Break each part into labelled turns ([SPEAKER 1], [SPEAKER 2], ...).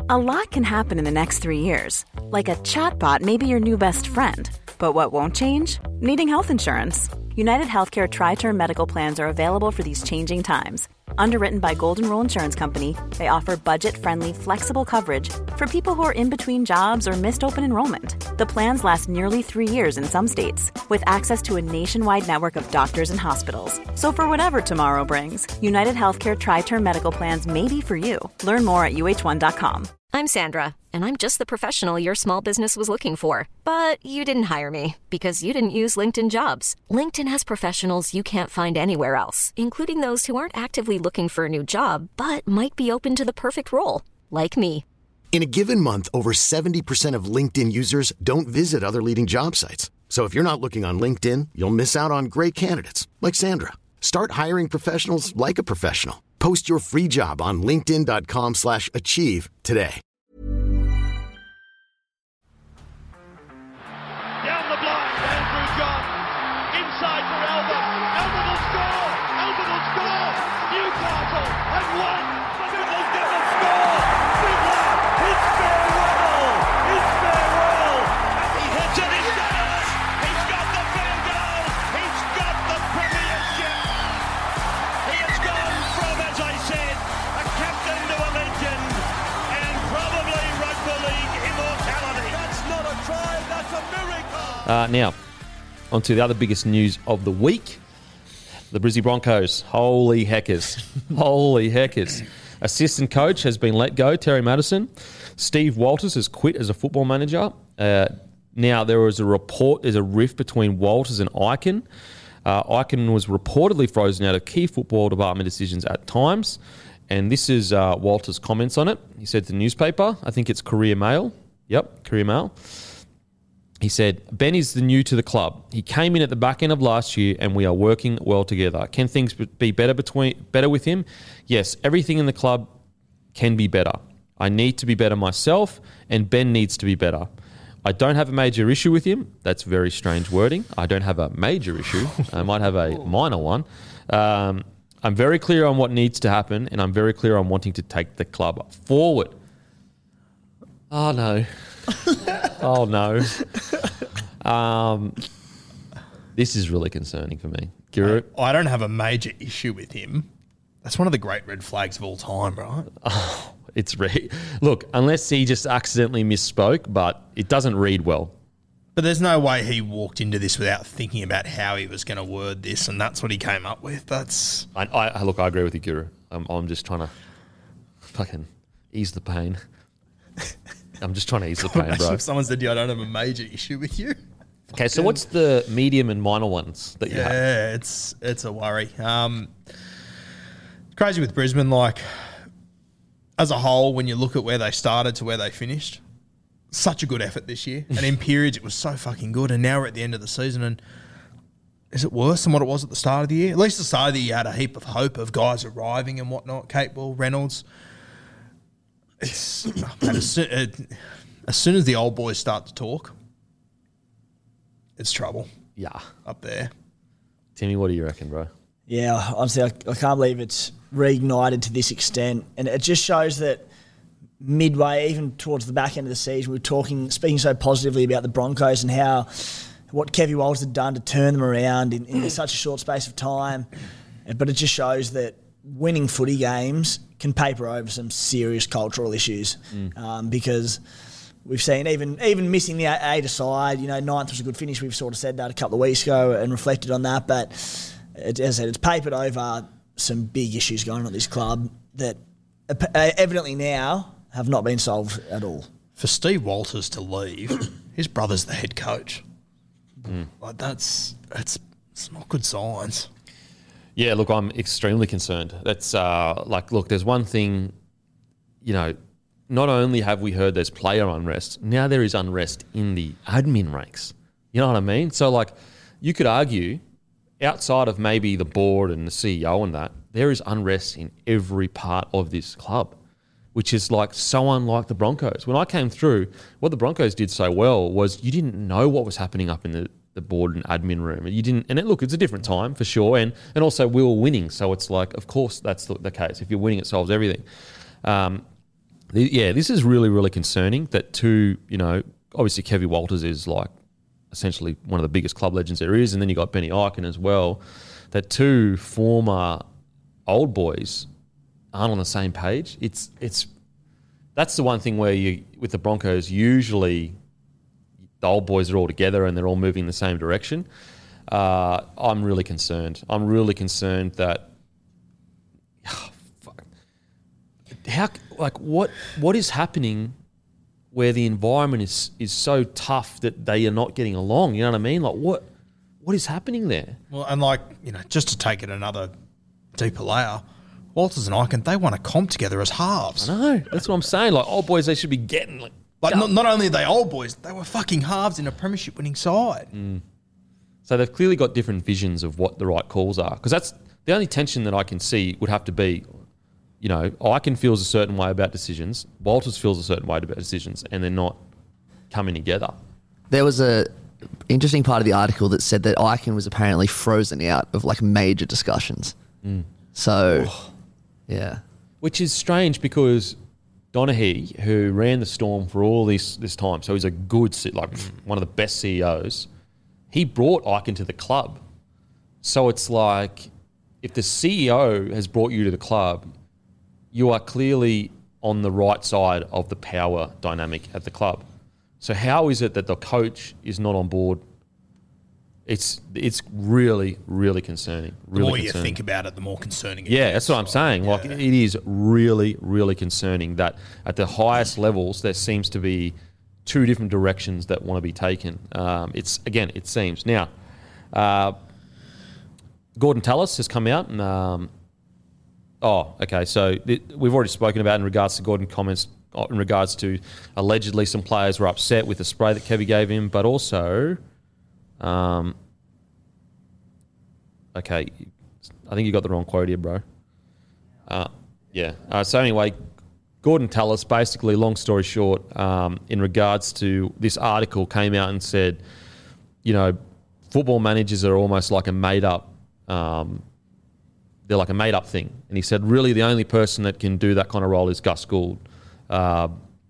[SPEAKER 1] A lot can happen in the next 3 years. Like a chatbot may be your new best friend. But what won't change? Needing health insurance. United Healthcare Tri-Term Medical Plans are available for these changing times. Underwritten by Golden Rule Insurance Company, they offer budget-friendly, flexible coverage for people who are in between jobs or missed open enrollment. The plans last nearly 3 years in some states, with access to a nationwide network of doctors and hospitals. So for whatever tomorrow brings, United Healthcare Tri-Term Medical Plans may be for you. Learn more at uh1.com.
[SPEAKER 2] I'm Sandra, and I'm just the professional your small business was looking for. But you didn't hire me because you didn't use LinkedIn Jobs. LinkedIn has professionals you can't find anywhere else, including those who aren't actively looking for a new job, but might be open to the perfect role, like me.
[SPEAKER 3] In a given month, over 70% of LinkedIn users don't visit other leading job sites. So if you're not looking on LinkedIn, you'll miss out on great candidates like Sandra. Start hiring professionals like a professional. Post your free job on linkedin.com/achieve today.
[SPEAKER 4] Down the blind, Andrew John. Inside for Albert. Albert will score. Albert will score. Newcastle have won. Siddle's going to score. Siddler, it's farewell. It's farewell. And he hits it. He's got it. He's got the field goal. He's got the premiership. He has gone from, as I said, a captain to a legend and probably rugby league immortality. That's not a try. That's a miracle.
[SPEAKER 5] Now, on to the other biggest news of the week. The Brisbane Broncos. Holy heckers. Holy heckers. Assistant coach has been let go, Terry Madison. Steve Walters has quit as a football manager. Now, there was a report, there's a rift between Walters and Eichen. Eichen was reportedly frozen out of key football department decisions at times. And this is Walters' comments on it. He said to the newspaper, I think it's Courier Mail. Yep, Courier Mail. He said, Ben is the new to the club. He came in at the back end of last year and we are working well together. Can things be better with him? Yes, everything in the club can be better. I need to be better myself and Ben needs to be better. I don't have a major issue with him. That's very strange wording. I don't have a major issue. I might have a minor one. I'm very clear on what needs to happen and I'm very clear on wanting to take the club forward. Oh, no. Oh, no. This is really concerning for me. Guru?
[SPEAKER 6] I don't have a major issue with him. That's one of the great red flags of all time, right?
[SPEAKER 5] Oh, look, unless he just accidentally misspoke, but it doesn't read well.
[SPEAKER 6] But there's no way he walked into this without thinking about how he was going to word this, and that's what he came up with. That's
[SPEAKER 5] I agree with you, Guru. I'm just trying to fucking ease the pain. I'm just trying to ease the pain, bro.
[SPEAKER 6] If someone said, I don't have a major issue with you.
[SPEAKER 5] Okay, so what's the medium and minor ones that you have?
[SPEAKER 6] Yeah, it's a worry. Crazy with Brisbane, like, as a whole, when you look at where they started to where they finished, such a good effort this year. And in periods, it was so fucking good. And now we're at the end of the season, and is it worse than what it was at the start of the year? At least the start of the year, you had a heap of hope of guys arriving and whatnot. Capewell, Reynolds. It's as soon as the old boys start to talk, it's trouble.
[SPEAKER 5] Yeah.
[SPEAKER 6] Up there.
[SPEAKER 5] Timmy, what do you reckon, bro?
[SPEAKER 7] Yeah, honestly, I can't believe it's reignited to this extent. And it just shows that midway, even towards the back end of the season, we were speaking so positively about the Broncos and what Kevin Walters had done to turn them around in such a short space of time. But it just shows that winning footy games can paper over some serious cultural issues because we've seen even missing the 8 aside, ninth was a good finish. We've sort of said that a couple of weeks ago and reflected on that. But as I said, it's papered over some big issues going on at this club that evidently now have not been solved at all.
[SPEAKER 6] For Steve Walters to leave, his brother's the head coach. Like it's not good signs.
[SPEAKER 5] Yeah, look, I'm extremely concerned. That's there's one thing, not only have we heard there's player unrest, now there is unrest in the admin ranks. You know what I mean? So, you could argue, outside of maybe the board and the CEO and that, there is unrest in every part of this club, which is so unlike the Broncos. When I came through, what the Broncos did so well was you didn't know what was happening up in the board and admin room. You didn't, and it's a different time for sure, and also we were winning, so it's of course that's the case. If you're winning, it solves everything. This is really, really concerning that two, obviously Kevin Walters is like essentially one of the biggest club legends there is, and then you got Benny Ikin as well, that two former old boys aren't on the same page. That's the one thing where with the Broncos, usually the old boys are all together and they're all moving in the same direction. I'm really concerned. I'm really concerned that what is happening where the environment is so tough that they are not getting along? You know what I mean? Like what is happening there?
[SPEAKER 6] Well, and just to take it another deeper layer, Walters and Ikin, they won a comp together as halves.
[SPEAKER 5] I know. That's what I'm saying. Like old boys, they should be getting
[SPEAKER 6] not only are they old boys, they were fucking halves in a premiership winning side.
[SPEAKER 5] So they've clearly got different visions of what the right calls are. Because that's the only tension that I can see would have to be, Ikin feels a certain way about decisions, Walters feels a certain way about decisions, and they're not coming together.
[SPEAKER 8] There was a interesting part of the article that said that Ikin was apparently frozen out of like major discussions. So, yeah.
[SPEAKER 5] Which is strange because Donaghy, who ran the Storm for all this time, so he's a good, one of the best CEOs, he brought Ikin to the club. So it's like, if the CEO has brought you to the club, you are clearly on the right side of the power dynamic at the club. So how is it that the coach is not on board? It's really, really concerning. Really
[SPEAKER 6] the more
[SPEAKER 5] concerning.
[SPEAKER 6] you think about it, the more concerning it is.
[SPEAKER 5] Yeah, that's what I'm saying.
[SPEAKER 6] Yeah.
[SPEAKER 5] Like, it is really, really concerning that at the highest levels there seems to be two different directions that want to be taken. It seems. Now, Gordon Tallis has come out and... So we've already spoken about in regards to Gordon comments in regards to allegedly some players were upset with the spray that Kevy gave him, but also... I think you got the wrong quote here, bro. So anyway, Gordon Tallis, basically, long story short, in regards to this article, came out and said, football managers are almost like a made-up, they're like a made-up thing. And he said, really, the only person that can do that kind of role is Gus Gould. If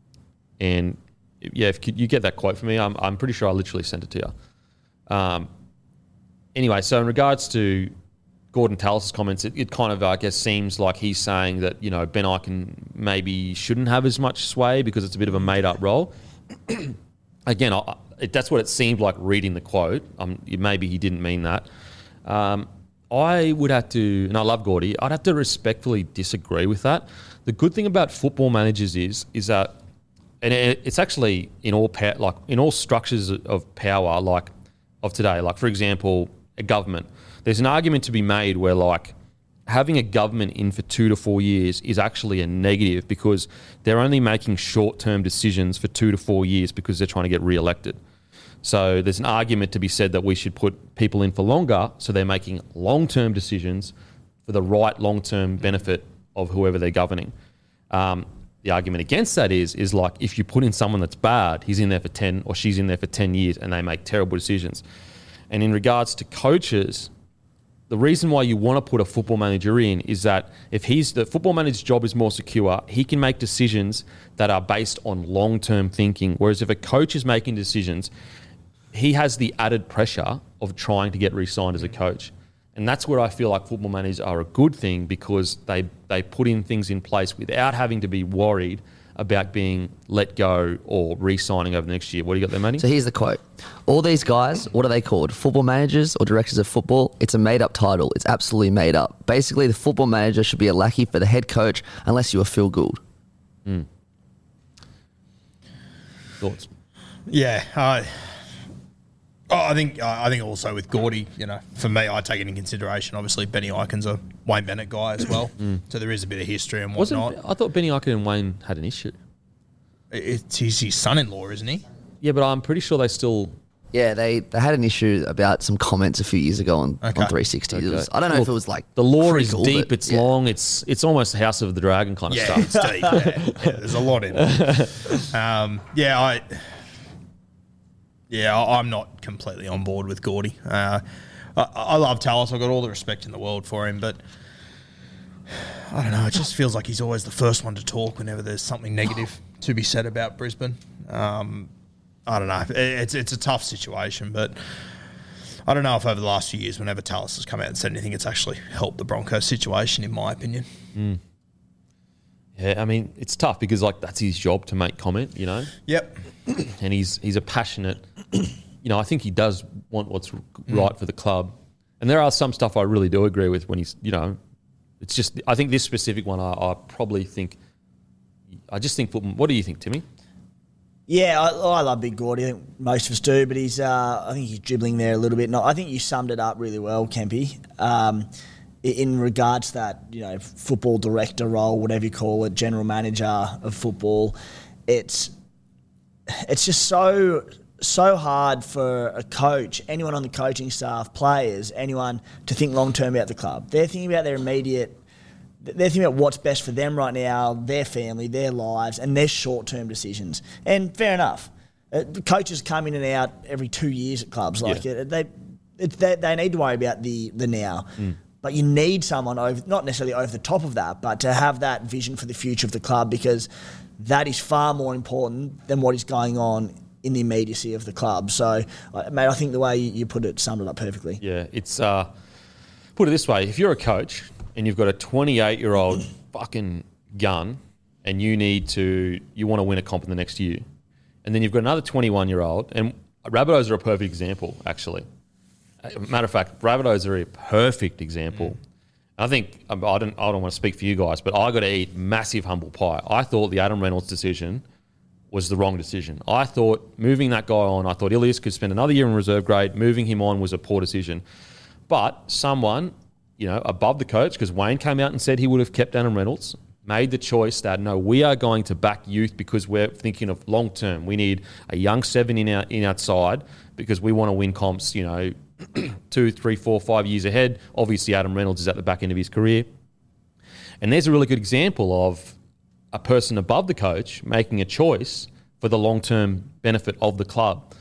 [SPEAKER 5] you get that quote from me, I'm pretty sure I literally sent it to you. Anyway, so in regards to Gordon Tallis' comments, it kind of, I guess, seems like he's saying that, Ben Ikin maybe shouldn't have as much sway because it's a bit of a made-up role. Again, that's what it seemed like reading the quote. Maybe he didn't mean that. I would have to, and I love Gordy, I'd have to respectfully disagree with that. The good thing about football managers is that, and it's actually in all structures of power, like of today, like for example, a government. There's an argument to be made where like having a government in for 2 to 4 years is actually a negative because they're only making short-term decisions for 2 to 4 years because they're trying to get re-elected. So there's an argument to be said that we should put people in for longer so they're making long-term decisions for the right long-term benefit of whoever they're governing. The argument against that is like if you put in someone that's bad, he's in there for 10 or she's in there for 10 years and they make terrible decisions. And in regards to coaches, the reason why you want to put a football manager in is that if the football manager's job is more secure, he can make decisions that are based on long-term thinking. Whereas if a coach is making decisions, he has the added pressure of trying to get re-signed as a coach. And that's where I feel like football managers are a good thing because they put in things in place without having to be worried about being let go or re-signing over the next year. What do you got there, Matty?
[SPEAKER 8] So here's the quote. All these guys, what are they called? Football managers or directors of football? It's a made-up title. It's absolutely made up. Basically, the football manager should be a lackey for the head coach unless you are Phil Gould.
[SPEAKER 5] Thoughts?
[SPEAKER 6] Yeah. I think also with Gordy, for me, I take it into consideration. Obviously, Benny Ikin's a Wayne Bennett guy as well, so there is a bit of history and whatnot.
[SPEAKER 5] I thought Benny Ikin and Wayne had an issue.
[SPEAKER 6] He's his son-in-law, isn't he?
[SPEAKER 5] Yeah, but I'm pretty sure they still...
[SPEAKER 8] Yeah, they had an issue about some comments a few years ago on 360.
[SPEAKER 5] Okay.
[SPEAKER 8] I don't know if it was like...
[SPEAKER 5] The lore is
[SPEAKER 8] treacle,
[SPEAKER 5] deep,
[SPEAKER 8] but,
[SPEAKER 5] it's long, it's almost House of the Dragon kind of stuff.
[SPEAKER 6] It's deep. Yeah, there's a lot in it. I'm not completely on board with Gordy. I love Tallis. I've got all the respect in the world for him, but I don't know. It just feels like he's always the first one to talk whenever there's something negative to be said about Brisbane. I don't know. It's a tough situation, but I don't know if over the last few years, whenever Tallis has come out and said anything, it's actually helped the Broncos situation, in my opinion.
[SPEAKER 5] Mm. Yeah, I mean, it's tough because that's his job to make comment, you know.
[SPEAKER 6] Yep.
[SPEAKER 5] And he's a passionate. I think he does want what's right for the club. And there are some stuff I really do agree with when he's, it's just, I think this specific one, I probably think, I just think, what do you think, Timmy?
[SPEAKER 7] Yeah, I love Big Gordy. I think most of us do, but I think he's dribbling there a little bit. I think you summed it up really well, Kempy. In regards to that, football director role, whatever you call it, general manager of football, it's just so hard for a coach, anyone on the coaching staff, players, anyone to think long term about the club. They're thinking about their immediate. They're thinking about what's best for them right now, their family, their lives, and their short-term decisions. And fair enough. Coaches come in and out every 2 years at clubs. They need to worry about the now. Mm. But you need someone, not necessarily over the top of that, but to have that vision for the future of the club, because that is far more important than what is going on in the immediacy of the club. So, mate, I think the way you put it summed it up perfectly.
[SPEAKER 5] Yeah, it's put it this way: if you're a coach and you've got a 28-year-old fucking gun and you want to win a comp in the next year, and then you've got another 21-year-old, and Rabbitohs are a perfect example, actually. Matter of fact, Rabbitohs are a perfect example. I think, I don't want to speak for you guys, but I got to eat massive humble pie. I thought the Adam Reynolds decision was the wrong decision. I thought moving that guy on, I thought Ilias could spend another year in reserve grade. Moving him on was a poor decision. But someone, above the coach, because Wayne came out and said he would have kept Adam Reynolds, made the choice that, no, we are going to back youth because we're thinking of long term. We need a young 7 in our side because we want to win comps, 2, 3, 4, 5 years ahead. Obviously, Adam Reynolds is at the back end of his career. And there's a really good example of a person above the coach making a choice for the long-term benefit of the club.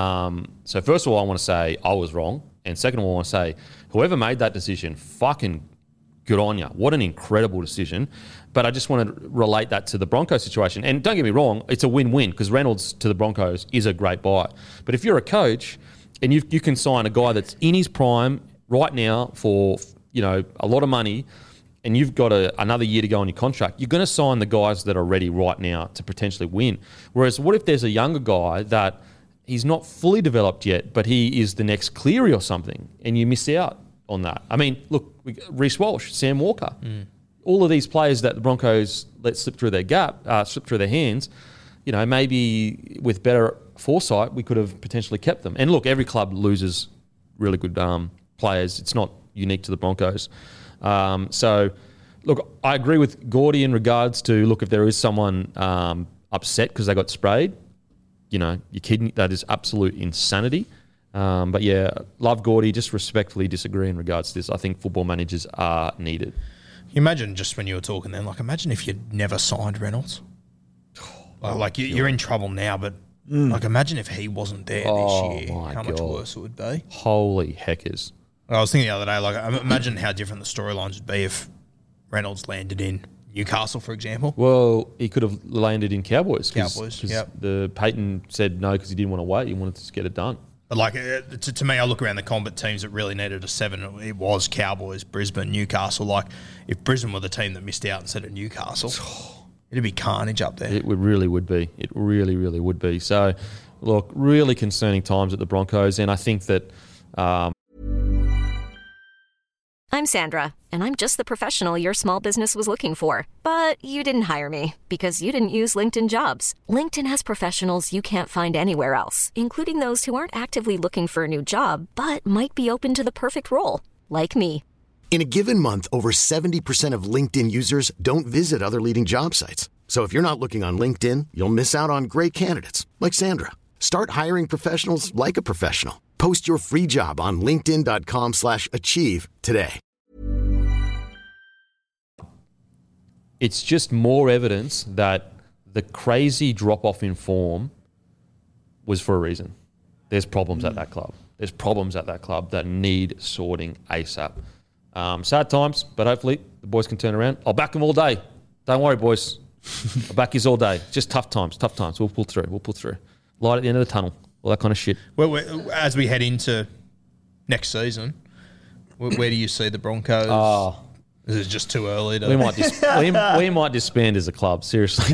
[SPEAKER 5] So first of all, I want to say I was wrong. And second of all, I want to say whoever made that decision, fucking good on you. What an incredible decision. But I just want to relate that to the Broncos situation. And don't get me wrong, it's a win-win because Reynolds to the Broncos is a great buy. But if you're a coach and you can sign a guy that's in his prime right now for a lot of money, and you've got another year to go on your contract, you're going to sign the guys that are ready right now to potentially win. Whereas what if there's a younger guy that he's not fully developed yet, but he is the next Cleary or something, and you miss out on that? I mean, look, Reece Walsh, Sam Walker, all of these players that the Broncos let slip through their hands, maybe with better foresight, we could have potentially kept them. And look, every club loses really good players. It's not unique to the Broncos. So, look, I agree with Gordy in regards to, look, if there is someone upset because they got sprayed, you're kidding. That is absolute insanity. But yeah, love Gordy, just respectfully disagree in regards to this. I think football managers are needed.
[SPEAKER 6] Imagine just when you were talking then, imagine if you'd never signed Reynolds. You're in trouble now, but imagine if he wasn't there this year, how much worse it would be.
[SPEAKER 5] Holy heckers.
[SPEAKER 6] I was thinking the other day, imagine how different the storylines would be if Reynolds landed in Newcastle, for example.
[SPEAKER 5] Well, he could have landed in Cowboys.
[SPEAKER 6] Cowboys, yep.
[SPEAKER 5] The Peyton said no because he didn't want to wait. He wanted to just get it done.
[SPEAKER 6] But to me, I look around the combat teams that really needed a 7. It was Cowboys, Brisbane, Newcastle. If Brisbane were the team that missed out instead of Newcastle, it'd be carnage up there.
[SPEAKER 5] It really would be. It really, really would be. So, look, really concerning times at the Broncos, and I think that.
[SPEAKER 2] I'm Sandra, and I'm just the professional your small business was looking for. But you didn't hire me because you didn't use LinkedIn Jobs. LinkedIn has professionals you can't find anywhere else, including those who aren't actively looking for a new job, but might be open to the perfect role, like me.
[SPEAKER 3] In a given month, over 70% of LinkedIn users don't visit other leading job sites. So if you're not looking on LinkedIn, you'll miss out on great candidates like Sandra. Start hiring professionals like a professional. Post your free job on linkedin.com/achieve today.
[SPEAKER 5] It's just more evidence that the crazy drop-off in form was for a reason. There's problems at that club. There's problems at that club that need sorting ASAP. Sad times, but hopefully the boys can turn around. I'll back them all day. Don't worry, boys. I'll back yous all day. Just tough times. We'll pull through. Light at the end of the tunnel. All that kind of shit.
[SPEAKER 6] Well, as we head into next season, where do you see the Broncos? Is it just too early to...
[SPEAKER 5] We might disband as a club, seriously.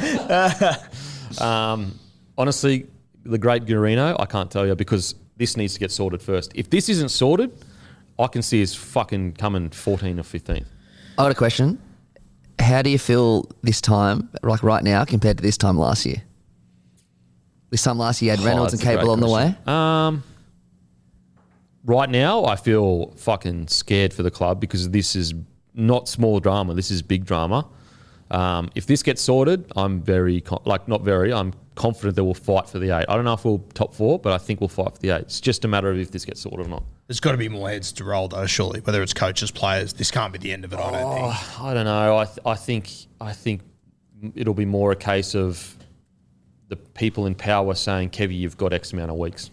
[SPEAKER 5] Honestly, the great Guarino, I can't tell you because this needs to get sorted first. If this isn't sorted, I can see us fucking coming 14th or 15th.
[SPEAKER 8] I got a question. How do you feel this time, like right now, compared to this time last year? This time last year you had Reynolds and Cable on the way?
[SPEAKER 5] Right now, I feel fucking scared for the club because this is not small drama. This is big drama. If this gets sorted, I'm I'm confident that we'll fight for the 8. I don't know if we'll top 4, but I think we'll fight for the 8. It's just a matter of if this gets sorted or not.
[SPEAKER 6] There's got to be more heads to roll, though, surely. Whether it's coaches, players, this can't be the end of it, I don't think.
[SPEAKER 5] I don't know. I think it'll be more a case of the people in power saying, Kevy, you've got X amount of weeks.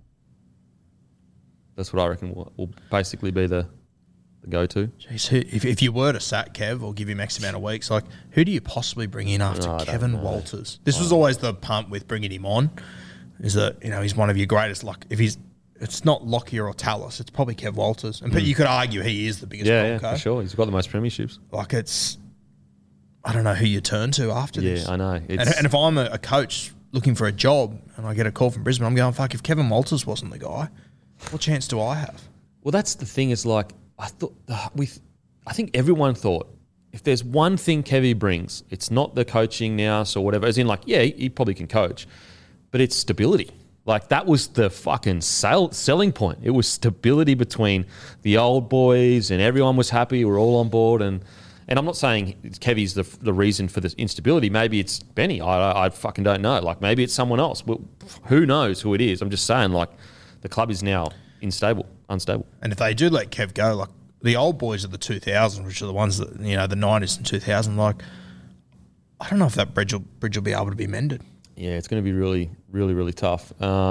[SPEAKER 5] That's what I reckon will basically be the go-to.
[SPEAKER 6] Jeez, if you were to sack Kev or give him X amount of weeks, like who do you possibly bring in after Kevin Walters? This was always the punt with bringing him on, is that he's one of your greatest. Like it's not Lockyer or Tallis, it's probably Kev Walters, and but you could argue he is the biggest.
[SPEAKER 5] Yeah, for sure. He's got the most premierships.
[SPEAKER 6] Like I don't know who you turn to after this.
[SPEAKER 5] Yeah, I know.
[SPEAKER 6] And if I'm a coach looking for a job and I get a call from Brisbane, I'm going, fuck, if Kevin Walters wasn't the guy, what chance do I have?
[SPEAKER 5] Well, that's the thing is like, I think everyone thought if there's one thing Kevy brings, it's not the coaching now, so whatever. As in, like, yeah, he probably can coach, but it's stability. Like that was the fucking selling point. It was stability between the old boys, and everyone was happy. We're all on board, and I'm not saying Kevy's the reason for this instability. Maybe it's Benny. I fucking don't know. Like maybe it's someone else. Well, who knows who it is? I'm just saying, like, the club is now unstable.
[SPEAKER 6] And if they do let Kev go, like the old boys of the 2000s, which are the ones that, the 90s and 2000, like, I don't know if that bridge will be able to be mended.
[SPEAKER 5] Yeah, it's going to be really, really, really tough.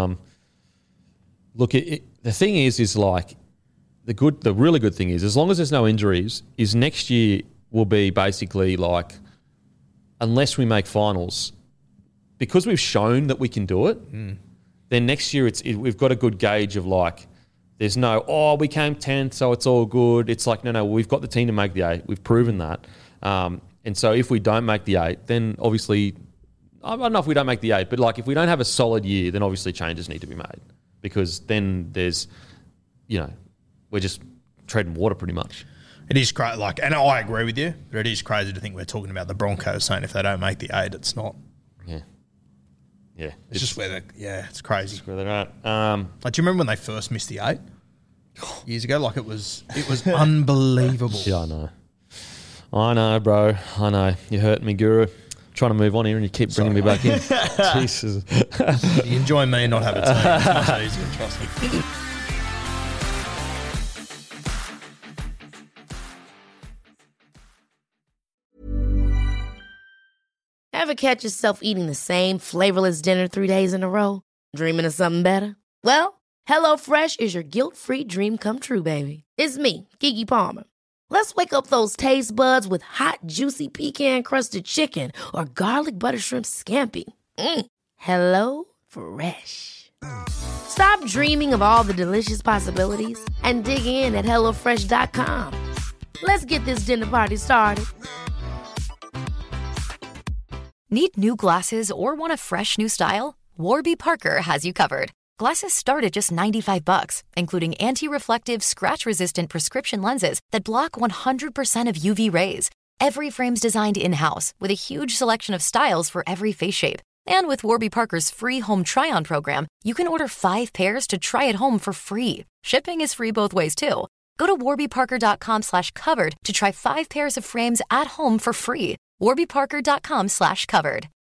[SPEAKER 5] Look, the thing is like the really good thing is, as long as there's no injuries, is next year will be basically like, unless we make finals, because we've shown that we can do it. Then next year we've got a good gauge of like, there's no, we came 10th, so it's all good. It's like, no, we've got the team to make the 8. We've proven that. And so if we don't make the 8, then obviously, I don't know if we don't make the 8, but like if we don't have a solid year, then obviously changes need to be made, because then there's, we're just treading water pretty much.
[SPEAKER 6] It is crazy, and I agree with you, but it is crazy to think we're talking about the Broncos saying if they don't make the 8, it's not.
[SPEAKER 5] Yeah.
[SPEAKER 6] It's just where it's crazy.
[SPEAKER 5] Where they're at.
[SPEAKER 6] Like, do you remember when they first missed the 8 years ago? Like, it was unbelievable.
[SPEAKER 5] Yeah, I know, bro. I know. You're hurting me, Guru. Trying to move on here and you keep bringing me back in. Jesus.
[SPEAKER 6] You enjoy me not having team. It's much easier, trust me.
[SPEAKER 9] Ever catch yourself eating the same flavorless dinner 3 days in a row? Dreaming of something better? Well, HelloFresh is your guilt-free dream come true, baby. It's me, Keke Palmer. Let's wake up those taste buds with hot, juicy pecan-crusted chicken or garlic butter shrimp scampi. Hello Fresh. Stop dreaming of all the delicious possibilities and dig in at HelloFresh.com. Let's get this dinner party started.
[SPEAKER 10] Need new glasses or want a fresh new style? Warby Parker has you covered. Glasses start at just $95, including anti-reflective, scratch-resistant prescription lenses that block 100% of UV rays. Every frame's designed in-house with a huge selection of styles for every face shape. And with Warby Parker's free home try-on program, you can order 5 pairs to try at home for free. Shipping is free both ways, too. Go to warbyparker.com/covered to try 5 pairs of frames at home for free. warbyparker.com/covered.